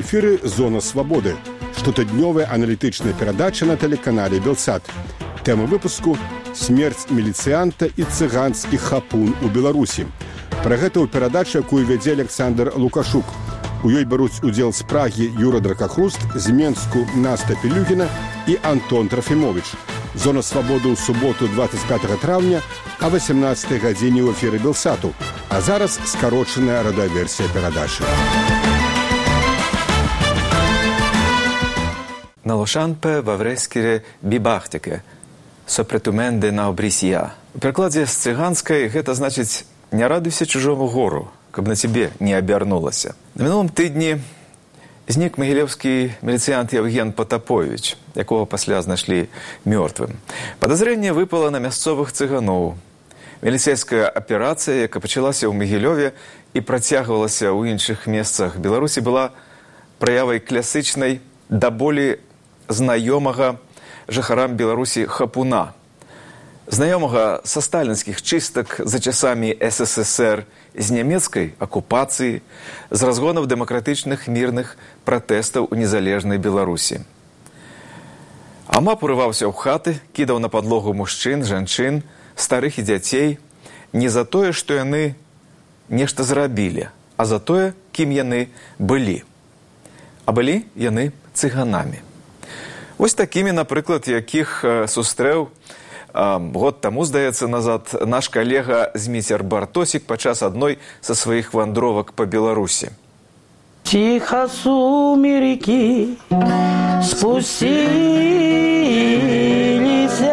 эфіры «Зона свабоды», штотыднёвая аналітычная перадача на тэлеканале «Белсат». Тэма выпуску «Смерць міліцыянта і цыганскі хапун у Беларусі». Пра гэта ў перадачы, якую вядзе Александр Лукашук. У ёй бяруць удзел з Прагі Юра Дракахруст, з Менску Наста Пілюгіна і Антон Трафімович. «Зона свабоды» ў суботу 25 траўня а 18 гадзіне ў эфіры «Белсату». А зараз скарочаная радыёверсія перадачы. Налошанпе ваврескіре бібахтяке, сопретуменде на обрісія. У перакладзе з цыганскай гэта значыць «не радуйся чужому гору, каб на цябе не абярнулася». На мінулым тыдні знік магілёўскі міліцыянт Евген Потапович, якога пасля знайшлі мёртвым. Падазрэнне выпала на мясцовых цыганоў. Міліцэйская аперацыя, якая пачалася ў Магілёве і працягвалася ў іншых месцах Беларусі, была праявай класычнай да болі знаёмага жыхарам Беларусі хапуна. Знаёмага са сталінскіх чыстак за часамі СССР, з нямецкай акупацыі, з разгонаў дэмакратычных мірных пратэстаў у незалежнай Беларусі. Амап урываўся ў хаты, кідаў на падлогу мужчын, жанчын, старых і дзяцей, не за тое, што яны нешта зрабілі, а за тое, кім яны былі. А былі яны цыганамі. Вось такімі, напрыклад, якіх сустрэў год таму, здаецца, назад наш калега Зміцер Бартосік падчас адной са сваіх вандровак па Беларусі. Тихо сумерки спустились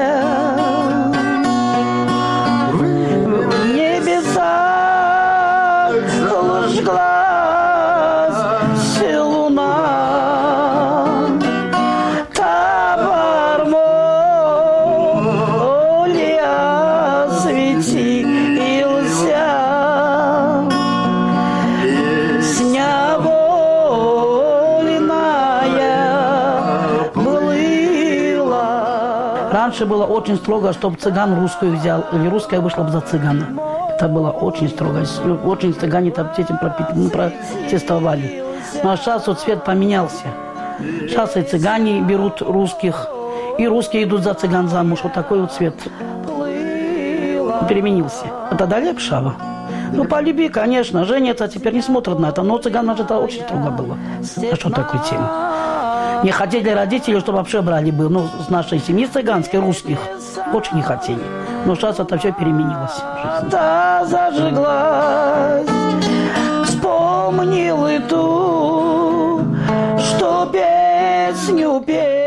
в небеса, зажглась луна, табормолья светился, с невольная была. Раньше было очень строго, чтобы цыган русскую взял, или русская вышла бы за цыгана. Это было очень строго. Очень цыгане там этим протестовали. Ну а сейчас вот цвет поменялся. Сейчас и цыгане берут русских, и русские идут за цыган замуж. Вот такой вот цвет переменился. Это далее Пшава. Ну, по любви, конечно, женятся, теперь не смотрят на это. Но цыган это очень строго было. А что такой тема? Не хотели родители, чтобы вообще брали бы, ну, с нашей семьи цыганской, русских. Очень не хотели. Но сейчас это все переменилось. Да, зажиглась, вспомнил и ту, что песню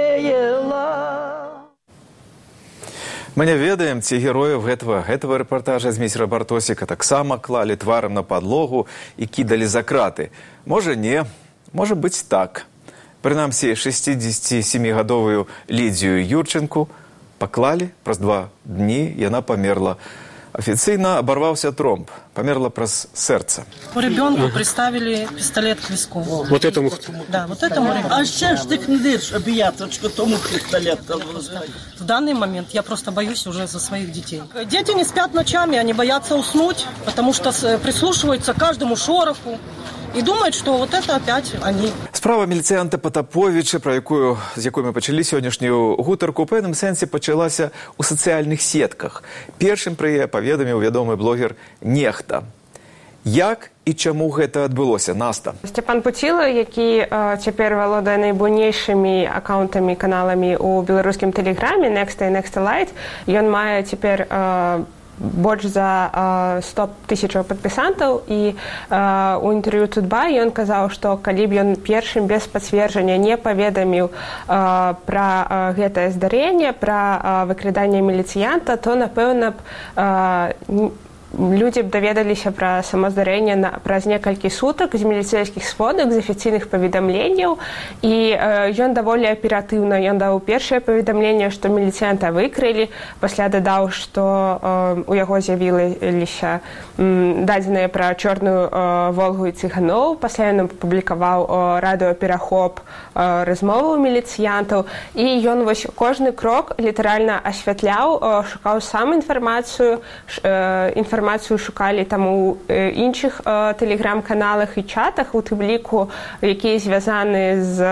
пела. Мы не ведаем, ці герояў гэтага рэпартажа Зміцера Бартосіка таксама клалі тварам на падлогу і кідалі за краты. Можа не, можа быць так. Прынамсі, 67-гадовую Лідзію Юрченку паклалі, праз 2 дні яна памерла. Офіцыйна оборвался тромб, померла праз сердце. Ребенку приставили пистолет к виску. Вот этому? Да, вот этому ребенку. А сейчас ты книдишь объяточку тому пистолет. В данный момент я просто боюсь уже за своих детей. Дети не спят ночами, они боятся уснуть, потому что прислушиваются к каждому шороху. І думають, що вот это опять они. Справа міліцыянта Потаповича, з якой ми почали сьогоднішню гутарку, у певному сенсі почалася у соціальних сетках. Першим про яе паведаміў вядомы блогер Нехта. Як і чаму гэта адбылося, Наста? Степан Пуціла, які цяпер валодае найбуйнейшымі аккаунтамі, каналамі ў беларускім тэлеграме, Nexta і Nexta Lite, ён мае цяпер больш за 100 тысячаў падпісантаў, і у інтэрв'ю Тутба ён казаў, што калі б ён першым без пацверджання не паведаміў пра гэтае здарэнне, пра выкраданне міліцыянта, то, напэўна б людзі б даведаліся пра само здарэнне праз некалькі сутак з міліцэйскіх сводак, з афіцыйных паведамленняў, і ён даволі аператыўна, ён даў першае паведамленне, што міліцыянта выкрылі, пасля дадаў, што у яго з'явіліся дадзеныя пра чорную Волгу і цыганоў, пасля ён апублікаваў радыёперахоп размоваў міліцыянтаў, і ён вось кожны крок літаральна асвятляў, шукаў сам інфармацыю інфармацію шукалі там у інших телеграм-каналах і чатах, у тим ліку, які зв'язані з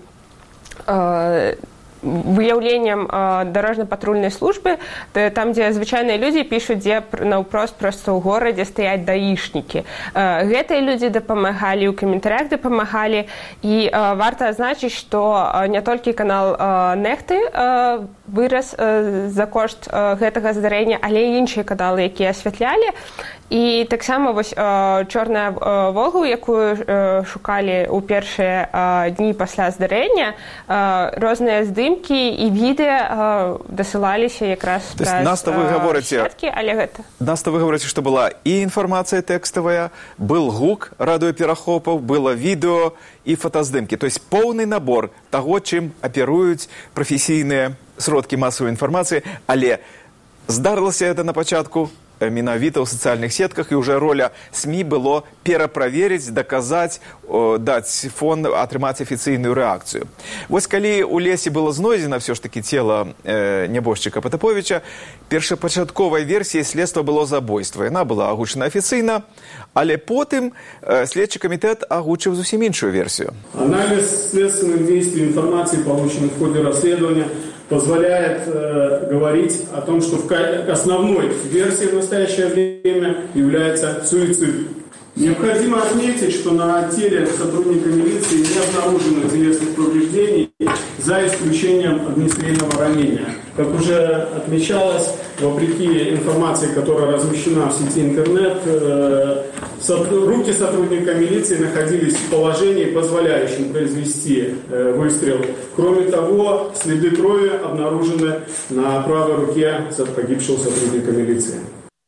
выяўленнем дарожна-патрульнай службы, там, дзе звычайныя людзі пішуць, дзе наўпрост проста ў горадзе стаяць даішнікі. Гэтыя людзі дапамагалі, ў каментарях дапамагалі, і варта адзначыць, што не толькі канал Нехты вырас за кошт гэтага здарэння, але і іншыя каналы, якія асвятлялі. І таксама вось «Чорная Волга», якую шукалі ў першыя дні пасля здарэння, розныя здымкі і відэа дасылаліся якраз праз сеткі, але гэта... Наста вы говорите, што была і інфармацыя тэкставая, был гук радыёперахопаў, было відэо і фотаздымкі. То есть поўны набор таго, чым аперуюць прафесійныя сродкі масавай інфармацыі, але здарылася гэта на пачатку менавіта ў сацыяльных сетках, і ўжо роля СМІ было пераправерыць, даказаць, даць фон, атрымаць афіцыйную рэакцыю. Вось калі ў лесе было знойдзена ўсё ж такі цела нябожчыка Патаповіча, першапачатковай версіяй следства было забойства. Яна была агучана афіцыйна, але потым следчы камітэт агучыў зусім іншую версію. Анализ следственных действий информации, полученной в ходе расследования, позволяет говорить о том, что основной версией в настоящее время является суицид. Необходимо отметить, что на теле сотрудника милиции не обнаружено телесных повреждений, за исключением огнестрельного ранения. Как уже отмечалось, вопреки информации, которая размещена в сети интернет, руки сотрудника милиции находились в положении, позволяющем произвести выстрел. Кроме того, следы крови обнаружены на правой руке погибшего сотрудника милиции.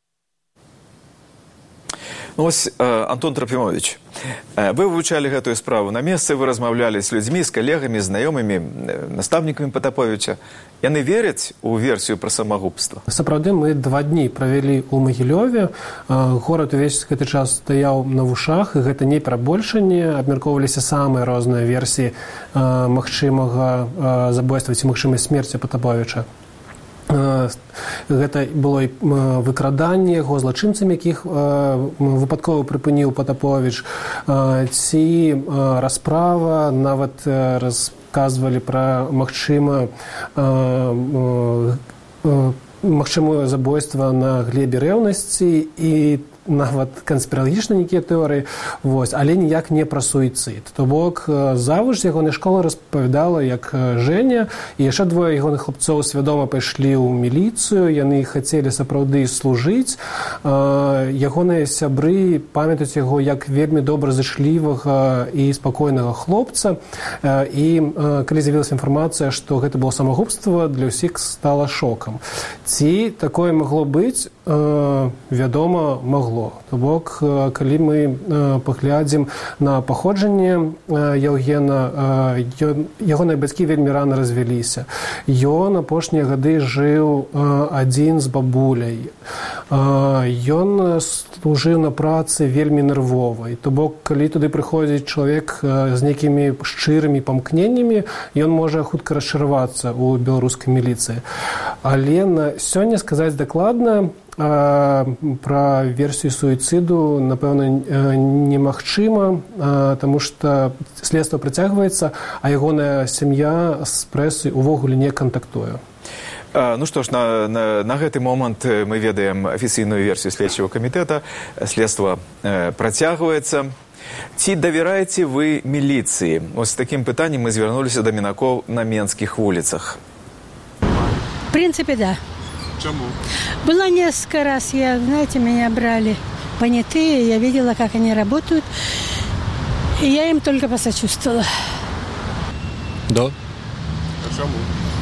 Ну, ось, Антон Трофимович, вы вывучалі гэтую справу на месцы, вы размаўлялі з людзьмі, з калегамі, знайомымі, настаўнікамі Патаповіча. Яны веряць у версію пра самагубства? Сапраўды, мы 2 дні правялі ў Магілёве. Горад увесь гэты час стаяў на вушах, і гэта не перабольшанне. Абмяркоўваліся самыя розныя версіі магчымага забойства ці магчымай смерці Патаповіча. Гэта было і выкраданне яго злачынцамі, якіх выпадкова прыпыніў Патаповіч, ці расправа, нават расказвалі пра магчымае забойства на глебе рэўнасці і нават канспіралагічныя нейкія тэорыі, але ніяк не пра суіцыд. То бок завуч з ягонай школы распавядала, як Жэня і яшчэ 2 ягоных хлопцоў свядома пайшлі ў міліцыю, яны хацелі сапраўды служыць. Ягоныя сябры памятаюць яго як вельмі добра зычлівага і спакойнага хлопца. І калі з'явілася інфармацыя, што гэта было самагубства, для ўсіх стала шокам. Ці такое магло быць? Вядома, магло. То бок, калі мы паглядзім на паходжанне Яўгена, ягоныя бацькі вельмі рана развяліся. Ён апошнія гады жыў адзін з бабуляй. Ён служыў на працы вельмі нервовай. То бок, калі туды прыходзіць чалавек з нейкімі шчырымі памкненнямі, ён можа хутка расчаравацца ў беларускай міліцыі. Але на сёння сказаць дакладна пра версію суіцыду, напэўна, немагчыма, таму што следства працягваецца, а ягоная сям'я з прэсай увогуле не кантактуе. Ну што ж, на гэты момант мы ведаем афіцыйную версію следчага камітэта. Следства працягваецца. Ці давяраеце вы міліцыі? Ось з такім пытаннем мы звярнуліся да мінакоў на менскіх вуліцах. В принципе, да. Чему? Было несколько раз, меня брали понятые, я видела, как они работают, и я им только посочувствовала. Да. А чему?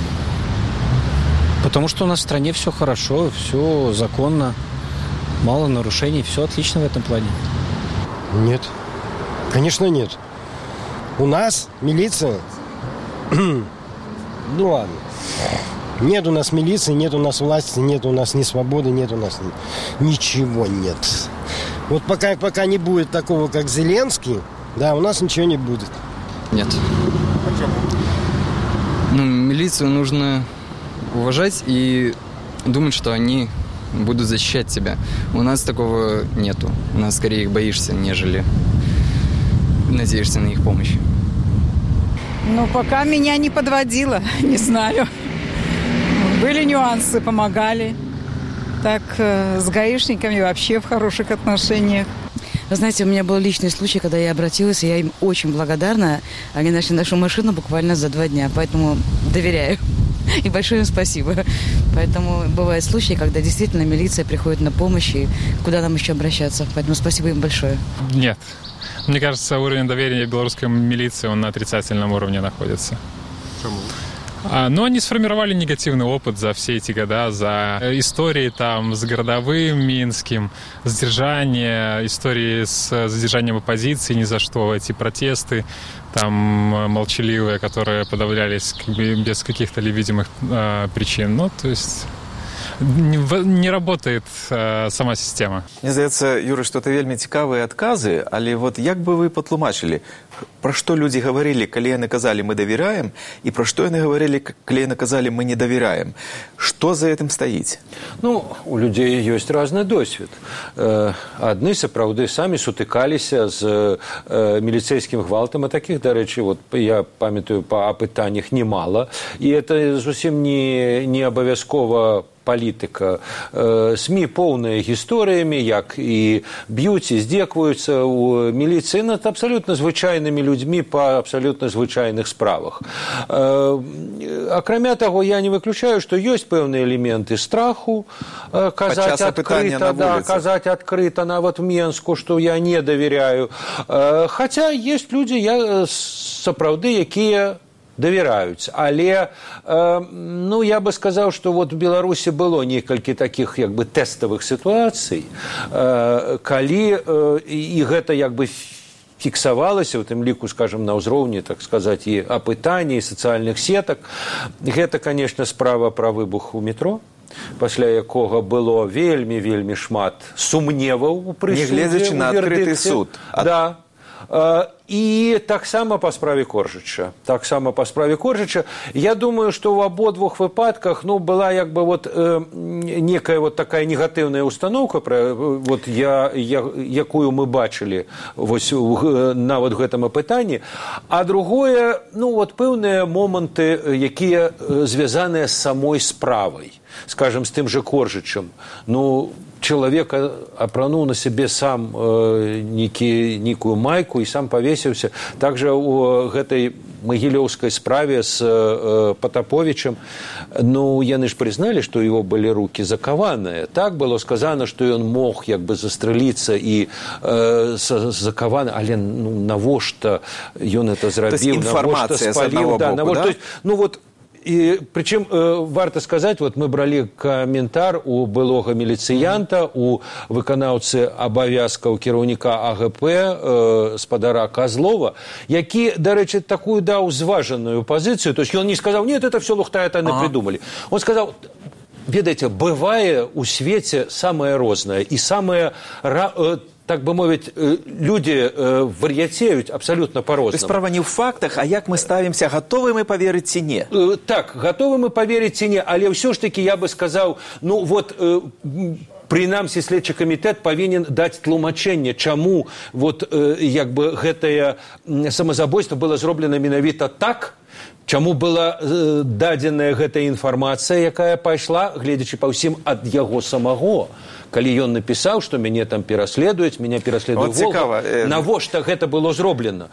Потому что у нас в стране все хорошо, все законно, мало нарушений, все отлично в этом плане. Нет. Конечно, нет. У нас милиция... Ну ладно. Нет у нас милиции, нет у нас власти, нет у нас ни свободы, нет у нас ничего нет. Вот пока не будет такого, как Зеленский, да, у нас ничего не будет. Нет. Милицию нужно уважать и думать, что они будут защищать тебя. У нас такого нету. У нас скорее их боишься, нежели надеешься на их помощь. Ну, пока меня не подводило, не знаю. Были нюансы, помогали. Так, с гаишниками вообще в хороших отношениях. Вы знаете, у меня был личный случай, когда я обратилась, и я им очень благодарна. Они нашли нашу машину буквально за 2 дня, поэтому доверяю. И большое им спасибо. Поэтому бывают случаи, когда действительно милиция приходит на помощь, и куда нам еще обращаться. Поэтому спасибо им большое. Нет. Мне кажется, уровень доверия белорусской милиции, он на отрицательном уровне находится. Почему? Но они сформировали негативный опыт за все эти года, за истории там с городовым Минским, задержание, истории с задержанием оппозиции ни за что, эти протесты там молчаливые, которые подавлялись без каких-то видимых причин. Ну, то есть не работает сама система. Мне здаецца, Юрый, што это вельмі цікавыя адказы, але вот як бы вы патлумачылі, пра што людзі гаварылі, калі яны казалі «мы давяраем», і пра што яны гаварылі, калі яны казалі «мы не давяраем». Што за гэтым стаіць? Ну, у людзей ёсць разны досвед. Адны, сапраўды, самі сутыкаліся з міліцэйскім гвалтам, а такіх, дарэчы, вот я памятаю, па апытаннях немало, і это зусім не абавязкова палітыка. СМІ поўныя гісторыямі, як і б'юць, і здзекваюцца ў міліцыі над абсалютна звычайнымі людзьмі па абсалютна звычайных справах. Акрамя таго, я не выключаю, што ёсць пэўныя элементы страху, казаць адкрыта, нават в Менску, што я не давяряю. Хаця ёсць людзі, сапраўды, якія давяраюць. Але, ну, я бы сказаў, што вот в Беларусі было некалькі такіх, як бы, тэставых сітуацый, калі і гэта, як бы, фіксавалася, у тым ліку, скажем, на ўзроўні, так сказаць, і апытання, і сацыяльных сетак. Гэта, конечно, справа пра выбух у метро, пасля якога было вельмі шмат сумневаў у прысудзе, нягледзячы на адкрыты суд. Да. І таксама па справе Коржыча. Я думаю, што ў абодвух выпадках, ну, была як бы вот некая вот такая негатыўная установка, вот якую мы бачылі вось нават в гэтым апытанні, а другое, ну, вот пэўныя моманты, якія звязаныя з самой справай, скажем, з тым же Коржычам. Ну, чалавек апрануў на сябе сам некую майку і сам павесіўся. Также у гэтай магілёўскай справе з Потаповичем, ну, яны ж прызналі, што его былі рукі закаваныя. Так было сказано, што ён мог як бы застрэліцца і закаваны, але ну, навошта ён это зрабіў, навошта спаліў. Да, да? Ну, вот, и причем варто сказать, вот мы брали комментар у былога міліцыянта, у выканаўцы абавязкаў кіраўніка АГП спадара Козлова, які, дарэчы, такую даў зважаную позицию, то есть он не сказал, нет, это все лухта, это они придумали. Он сказал, ведаеце, бывае у свеце самае рознае і самае, так бы мовіць, люди вар'яцеюць абсолютно по-рознаму. То есть справа не ў фактах, а як мы ставімся, гатовы мы поверыць ці не? Так, гатовы мы поверыць ці не, але ўсё ж таки я бы сказаў, ну вот, прынамсі следчы камітэт павінен даць тлумачэнне, чаму вот як бы гэтае самазабойство было зроблена менавіта так, чаму была дадзеная гэтая інфармацыя, якая пайшла, гледзячы па ўсім, ад яго самого. Калі ён напісаў, што мяне там пераследуюць, меня пераследуе Волга, навошта гэта было зроблена.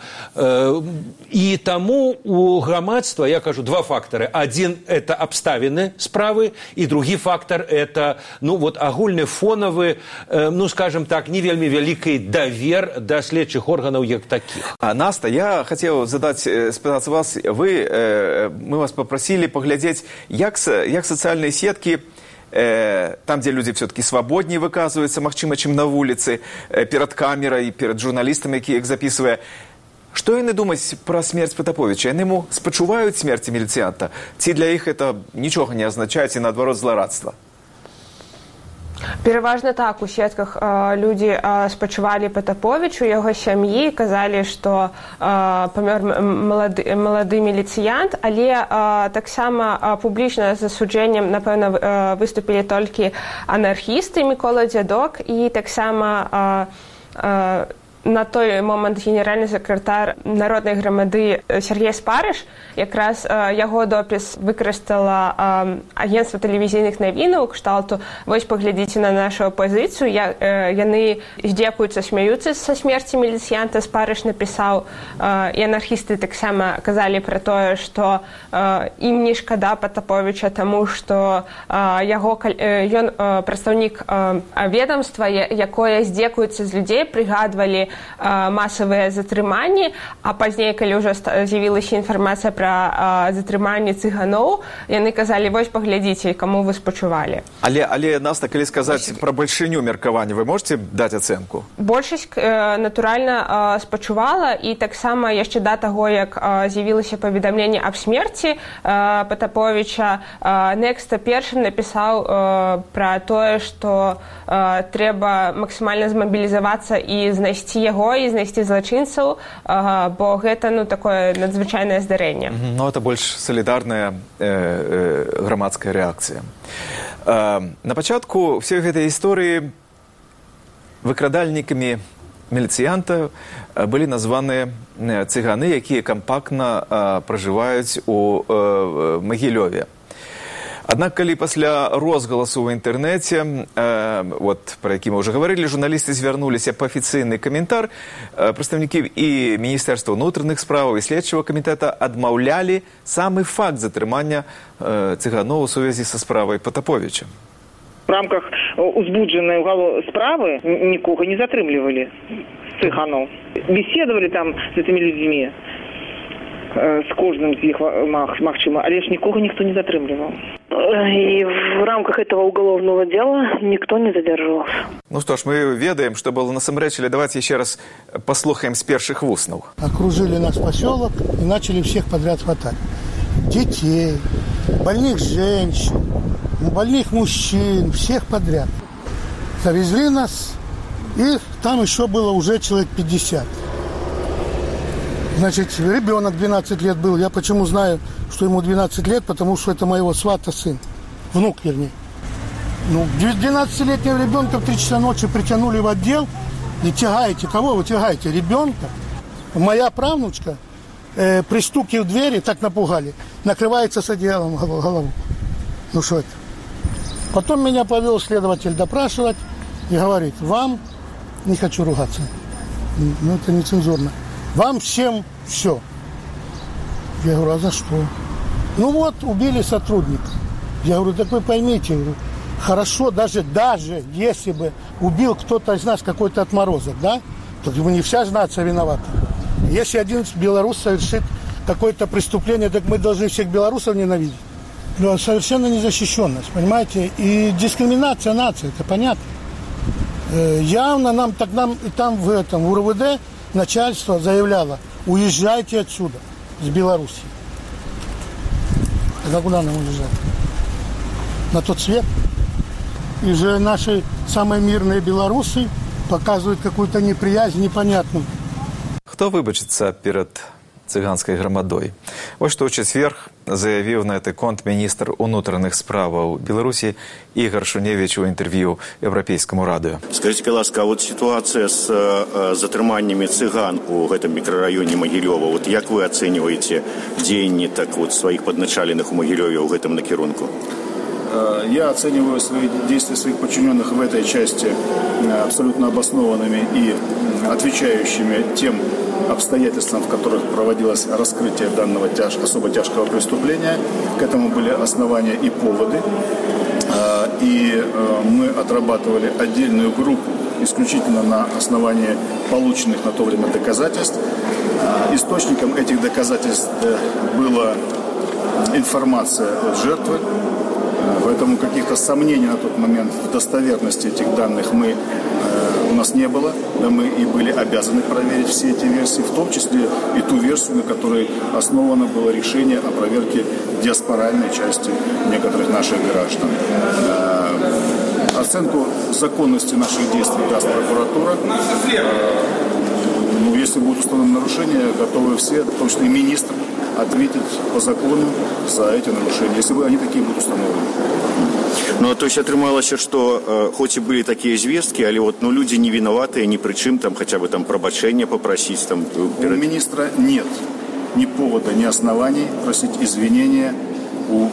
І таму у грамадства, я кажу, два фактары. Адзін – это абставіны справы, і другі фактар – это, ну, вот, агульны фонавы, ну, скажем так, не вельмі вялікий давер да следчых органаў як такіх. Наста, я хацеў спытацца вас, мы вас попросили поглядзець, як сацыяльныя сеткі там, где люди все-таки свободнее выказываются, магчыма, чым на вуліцы, перед камерой, перед журналистами, які их записывае. Што яны думаюць пра смерць Потаповича? Яны ему спачуваюць смерці міліцыянта? Ці для іх это нічога не азначае, ці наадварот зларадства? Пераважна так, у сетках людзі спачувалі Патаповічу, яго сям'і, казалі, што памёр малады міліцыянт, але таксама публічна з асуджэннем, напэўна, выступілі толькі анархісты Мікола Дзядок і таксама на той момант генеральны сакратар народнай грамады Сергей Спарыш, якраз яго допіс выкарыстала агенцтва тэлевізійных навінаў кшталту «Вось паглядзіце на нашу апазіцыю». Яны здзекуюцца, смяюцца са смерці міліцыянта. Спарыш напісаў, і анархісты таксама казалі пра тое, што ім не шкада Патаповіча, таму што ён прадстаўнік ведамства, якое здзекуецца з людзей, прыгадвалі масавыя затрыманні, а пазней, калі ўжо з'явілася інфармацыя пра затрыманні цыганоў, яны казалі, вось паглядзіце, каму вы спачувалі. Але, Наста, калі сказаць пра бальшыню меркавання, вы можете даць ацэнку? Большасць, натуральна, спачувала, і таксама яшчэ да таго, як з'явілася паведамленне аб смерці Патаповіча, Некста першым напісаў пра тое, што трэба максімальна змабілізавацца і знайсці яго, і знайсці злачынцаў, бо гэта, такое надзвычайнае здарэнне. Это больш салідарная грамадская рэакцыя. На пачатку всей гэтай гісторыі выкрадальнікамі міліцыянта былі названыя цыганы, якія кампактна пражываюць у Магілёве. Аднак, калі пасля розгаласу ў інтэрнэце, пра які мы ўжо гаварылі, журналісты звярнуліся па афіцыйны каментар, прадстаўнікі і Міністэрства ўнутраных справаў, і следчага камітэта адмаўлялі самы факт затрымання цыганоў у сувязі са справай Патаповіча. В рамках узбуджанай справы нікога не затрымлівалі цыганоў. Беседовали там з гэтымі людзьмі, з кожным з іх, магчыма, але ж нікога ніхто не затрымліваў. И в рамках этого уголовного дела никто не задерживался. Что ж, мы ведаем, что было насамрэч, але давайте еще раз послухаем с первых вуснаў. Окружили наш поселок и начали всех подряд хватать. Детей, больных женщин, больных мужчин, всех подряд. Завезли нас, и там еще было уже человек 50. Значит, ребенок 12 лет был. Я почему знаю, что ему 12 лет? Потому что это моего свата сын. Внук, вернее. 12-летнего ребенка в 3 часа ночи притянули в отдел. И тягаете. Кого вы тягаете? Ребенка. Моя правнучка при стуке в двери, так напугали, накрывается с одеялом голову. Что это? Потом меня повел следователь допрашивать и говорит, вам, не хочу ругаться, это нецензурно, вам всем все. Я говорю, а за что? Убили сотрудника. Я говорю, так вы поймите, хорошо, даже если бы убил кто-то из нас какой-то отморозок, да, то не вся нация виновата. Если один белорус совершит какое-то преступление, так мы должны всех белорусов ненавидеть. Совершенно незащищенность, понимаете? И дискриминация нации, это понятно. Явно нам и там в УРВД начальство заявляло, уезжайте отсюда, с Беларуси. Тогда куда нам уезжать? На тот свет? И же наши самые мирные белорусы показывают какую-то неприязнь непонятную. Хто выбачыцца перад цыганскай грамадой? Вось што ў чацвер заявіў на гэты конт міністр унутраных справаў Беларусі Ігор Шуневіч у інтэрв'ю Еўрапейскаму радыё. Скажите, ласка, ситуация с затрыманнями цыган у гэтым мікрараёне Магілёва, як вы оцениваете дзеянні своих подначаленных у Магілёве ў гэтым накірунку? Я оцениваю действия своих подчиненных в этой части абсолютно обоснованными и отвечающими тем обстоятельствам, в которых проводилось раскрытие данного особо тяжкого преступления. К этому были основания и поводы. И мы отрабатывали отдельную группу исключительно на основании полученных на то время доказательств. Источником этих доказательств была информация от жертвы. Поэтому каких-то сомнений на тот момент в достоверности этих данных у нас не было. Да, мы и были обязаны проверить все эти версии, в том числе и ту версию, на которой основано было решение о проверке диаспоральной части некоторых наших граждан. Оценку законности наших действий даст прокуратура. Ну, если будут установлены нарушения, готовы все, в том числе и министр, ответить по закону за эти нарушения, если они такие будут установлены. Ну, то есть атрымалася, что хоть и были такие звестки, але вот, ну, люди не виноватые, ни при чем, там, хотя бы там пробачения попросить. Там, у министра нет ни повода, ни оснований просить извинения у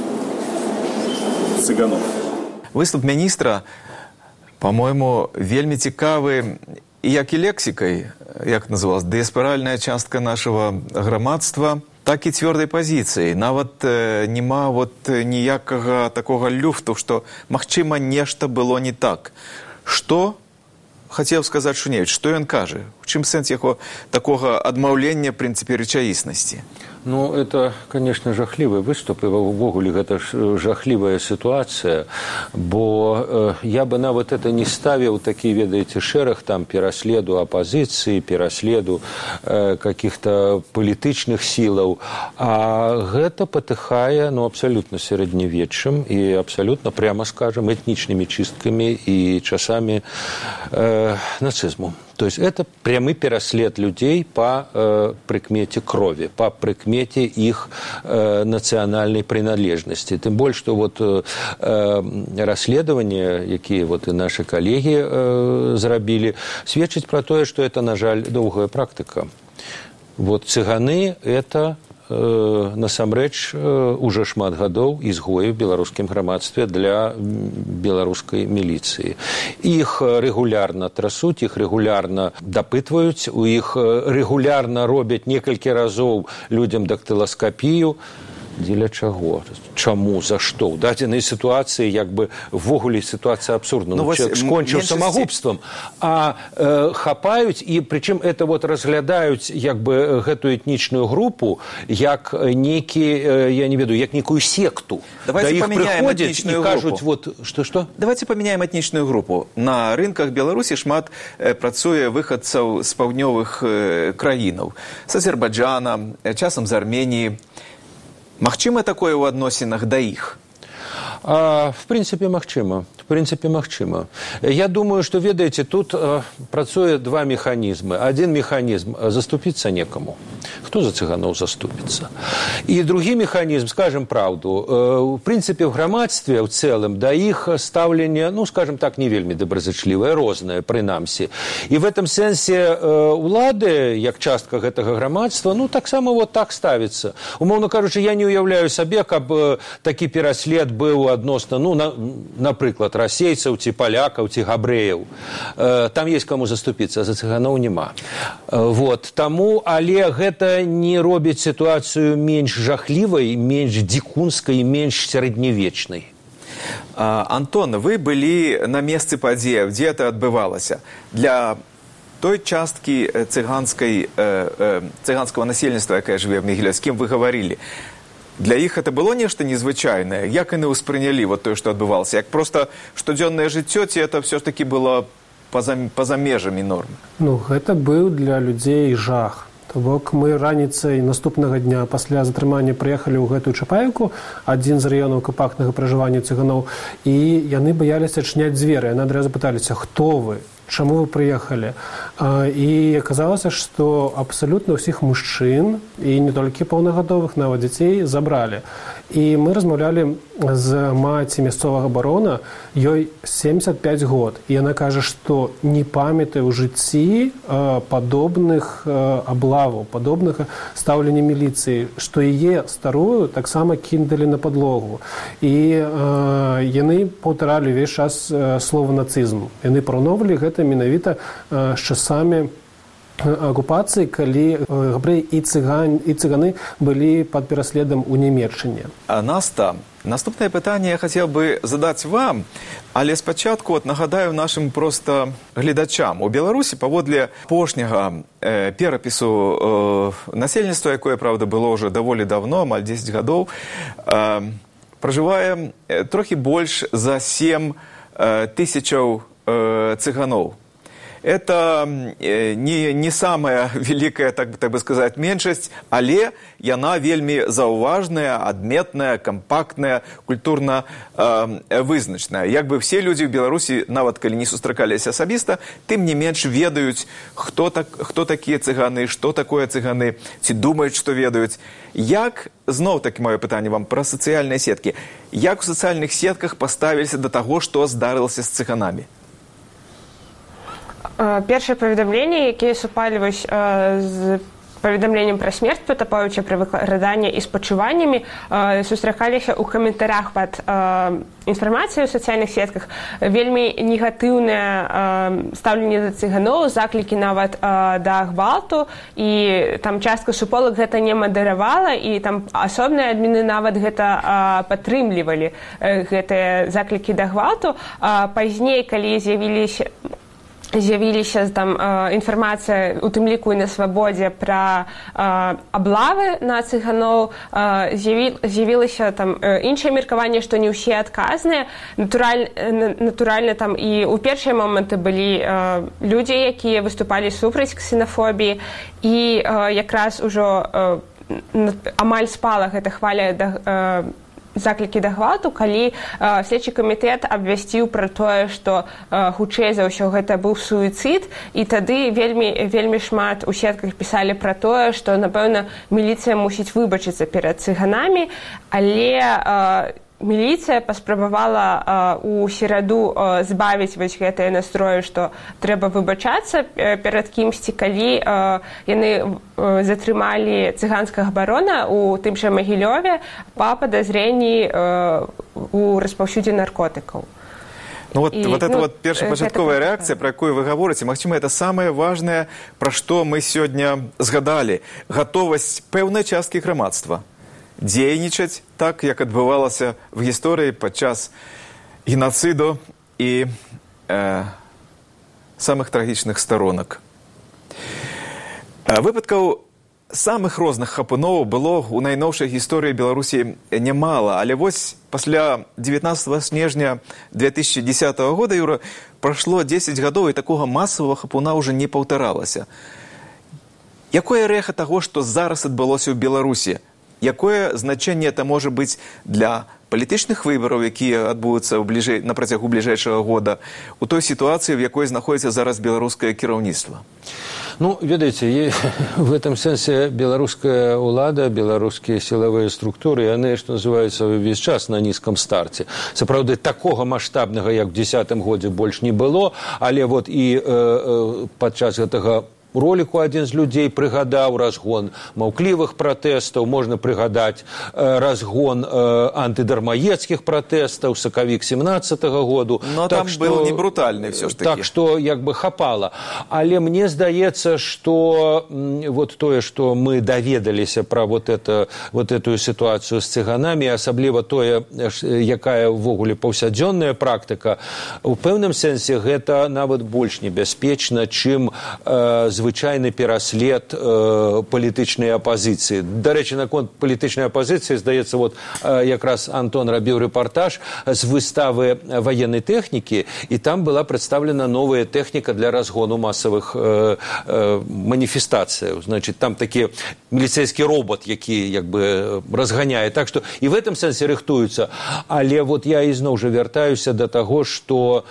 цыганов. Выступ міністра, по-моему, вельмі цікавы як і лексікай, як называлась, дыяспаральная частка нашего грамадства, так і цвёрдай пазіцыі. Нават нема вот ніякага такога люфту, што, магчыма, нешта было не так. Што хацеў сказаць Шуневіч, што ён кажа? У чым сэнс яго такога адмаўлення, в прынцыпе, рэчаіснасці? Ну, это, конечно, жахливый выступ, и увогуле это жахливая ситуация, бо я бы нават это не ставил такие, ведаете, шэраг там пераследу оппозиции, пераследу каких-то политичных силаў, а гэта патыхае, ну, абсолютно сярэднявеччам и абсолютно, прямо скажем, этничными чистками и часами нацизму. То есть это прямой пераслед людей по прикмете крови, по прикмете их национальной принадлежности. Тем более, что вот расследования, якія вот и наши коллеги зрабілі, сведчаць про то, что это, на жаль, долгая практика. Вот цыганы – это насамрэч уже шмат гадоў изгоі в беларускім грамадстве для беларускай міліцыі. Іх регулярна трасуць, іх регулярна дапытваюць, у іх регулярна робяць некалькі разоў людзям дактыласкапію. Дзеля чаго? Чаму? За што? У дадзенай сітуацыі, як бы, ввогуле сітуацыя абсурдна. Ну, чалавек скончыў самагубствам, а хапаюць, і прычым это вот разглядаюць, як бы, гэтую этнічную групу, як нейкі, я не ведаю, як некую секту. Давайте да поменяем этничную группу. Кажуть, вот, что? Давайте поменяем этничную группу. На рынках Беларусі шмат працуе выхадцаў з паўднёвых краінаў. З Азербайджана, часам з Арменіі. Магчыма такое ў адносінах да іх? В принципе, магчыма. В принципе, магчыма. Я думаю, что, ведаеце, тут працуе два механизмы. Один механизм – заступиться некому. Кто за цыганов заступится? И другой механизм, скажем правду, в принципе, в грамадстве в целом да іх стаўленне, ну, скажем так, не вельмі добразычлівае, рознае, прынамсі. И в этом сенсе улады, як частка гэтага грамадства, ну, таксама вот так ставится. Умоўно кажучы, я не уяўляю сабе, каб такі пераслед быў адносна, ну, напрыклад, расейцаў, ці палякаў, ці габрэяў. Там есть кому заступиться, а за цыганоў няма. Вот. Таму, але гэта не робіць сітуацыю менш жахлівай, менш дзікунскай, менш сярэднявечнай. Антон, вы былі на месцы падзеяў, дзе это адбывалася. Для той часткі цыганскага насельніцтва, якая жыве в Мігілёве, з кім вы гаварылі, для іх это было нешта незвычайнае? Як яны ўспрынялі вот тое, што адбывалася? Як просто штодзённае жыццё, ці это все ж таки было па-за межамі норм? Ну, гэта быў для людзей жах. То бок мы раніцай наступнага дня пасля затрымання прыехалі ў гэтую Чапаевку, адзін з раёнаў кампактнага пражывання цыганоў, і яны баяліся адчыняць дзверы. Яны адразу пыталіся: хто вы? Чаму вы прыехалі? І аказалася, што абсалютна ўсіх мужчын, і не толькі паўнагадовых, нават дзяцей, забралі. І мы размаўлялі з маці мясцовага барона, ёй 75 год. І яна кажа, што не памятае ў жыцці падобных аблаваў, падобных стаўлення міліцыі, што яе старую таксама кіндалі на падлогу. І яны паўтаралі ўвесь час слова нацызм. Яны параўноўвалі гэта менавіта з часамі оккупации, калі габрэі і цыганы былі пад пераследам у Нямецчыне. Наста, наступнае пытанне я хацеў бы задаць вам, але спачатку нагадаю нашым проста гледачам. У Беларусі паводле апошняга перапісу насельніцтва, якое, правда, было ўжо даволі давно, амаль 10 гадоў, пражывае трохі больш за 7 тысячаў цыганоў. это не самая великая, так бы сказать, меншасць, але яна вельмі заўважная, адметная, кампактная, культурна вызначная. Як бы все людзі ў Беларусі, нават калі не сустракаліся асабіста, тым не менш ведаюць, хто такія цыганы, што такое цыганы, ці думаюць, што ведаюць. Як, зноў-такі маё пытанне вам пра сацыяльныя сеткі, як у сацыяльных сетках паставіліся да таго, што здарылася з цыганамі? Першыя паведамленні, якія супальваюць з паведамленнем пра смерць Патапавіча, пра выкладанне і спачуваннямі, сустракаліся ў каментарях пад інфармацыяй у сацыяльных сетках. Вельмі негатыўнае стаўленне да цыганоў, заклікі нават да гвалту, і там частка суполак гэта не мадэравала, і там асобныя адміны нават гэта падтрымлівалі, гэтыя заклікі да гвалту. Пазней, калі з'явіліся там інфармацыя, у тым ліку і на Свабодзе, пра аблавы на цыганоў, з'явілася там іншае меркаванне, што не ўсе адказныя. Натуральна, там і ў першыя моманты былі людзі, якія выступалі супраць ксенафобіі, і якраз ужо амаль спала гэта хваля заклікі да гвалту, калі следчы камітэт абвясціў пра тое, што хутчэй за ўсё гэта быў суіцыд, і тады вельмі шмат у сетках пісалі пра тое, што, напэўна, міліцыя мусіць выбачыцца перад цыганамі, але міліцыя паспрабавала ў сераду збавіць вось гэтыя настроі, што трэба выбачацца перад кімсьці, калі яны затрымалі цыганскага барона ў тым жа Магілёве па падазрэнні ў распаўсюдзе наркотыкаў. Ну вот эта вот першапачатковая рэакцыя, пра якую вы гаворыце, магчыма, это самае важнае, пра што мы сёння згадалі. Гатовасць пэўнай часткі грамадства дзейнічаць так, як адбывалася в гісторыі падчас геноциду і самых трагічных сторонак. Выпадкаў самых розных хапуноў было ў найноўшай гісторыі Беларусі нямала, але вось пасля 19 снежня 2010 года, Юра, прайшло 10 гадоў, і такога масавага хапуна ўжо не паўтаралася. Якое рэха таго, што зараз адбылося ў Беларусі? Якое значэнне это можа быць для палітычных выбараў, якія адбудуцца на працягу бліжэйшага года, у той сітуацыі, в якой знаходзіцца зараз беларускае кіраўніцтва? Ну, ведаеце, в этом сэнсе беларуская ўлада, беларускія сілавыя структуры, яны, што называецца, увесь час на нізкім старце. Сапраўды, такога маштабнага, як у 10-м годзе, больш не было, але вот і падчас гэтага ролику адзін з людзей прыгадаў разгон маўклівых пратэстаў, можна прыгадаць разгон антыдармаедскіх пратэстаў, сакавік 17-го году. Но там был не брутальны все ж таки. Так што як бы хапала. Але мне здаецца, што вот тое, што мы даведаліся пра вот эту сітуацыю з цыганамі, асабліва тое, якая ўвогуле паўсядзённая практыка, у пэўным сэнсе гэта нават больш небяспечна, чым звычайны пераслед палітычнай апазіцыі. Дарэчы, наконт палітычнай апазіцыі, здаецца, вот якраз Антон рабіў рэпартаж з выставы ваеннай тэхнікі, і там была прадстаўлена новая тэхніка для разгону масавых маніфестацыяў. Значит, там такі міліцэйскі робот, які як бы разганяе. Так што і в этом сэнсе рыхтуюцца. Але вот я ізноў жа вяртаюся да таго, што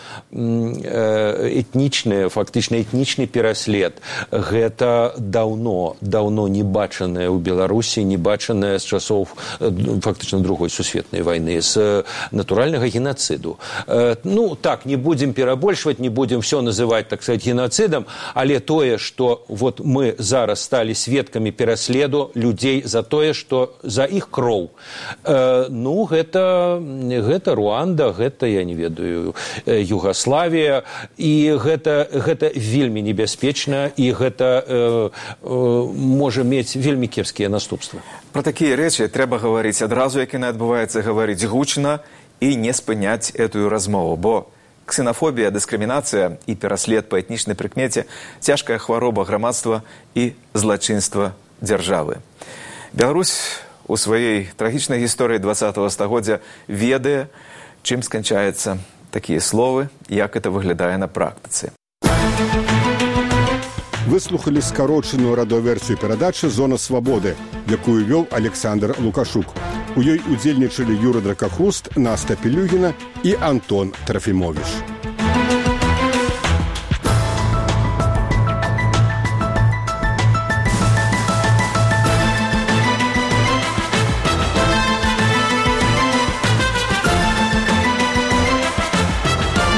фактычна этнічны пераслед гэта даўно не бачанае ў Беларусі, не бачанае з часоў фактычна другой сусветнай вайны, з натуральнага геноциду. Ну, так, не будзем перабольшваць, не будзем все называць, так сказать, геноцидам, але тое, што вот мы зараз сталі сведкамі пераследу людзей за тое, што за іх кроў. Ну, гэта Руанда, гэта, я не ведаю, Югаславія, і гэта вельмі небяспечна, і гэта можа мець вельмі кепскія наступствы. Пра такія рэчы трэба гаварыць адразу, як яна адбываецца, гаварыць гучна і не спыняць этую размову, бо ксенафобія, дыскрымінацыя і пераслед па этнічнай прыкмеце – цяжкая хвароба грамадства і злачынства дзяржавы. Беларусь у сваёй трагічнай гісторыі 20-го стагоддзя ведае, чым сканчаюцца такія словы, як это выглядае на практыцы. Выслухали скарочаную радыёверсію перадачы «Зона свабоды», якую вёл Александр Лукашук. У ёй удзельнічалі Юра Дракахруст, Наста Пелюгіна і Антон Трафімовіч.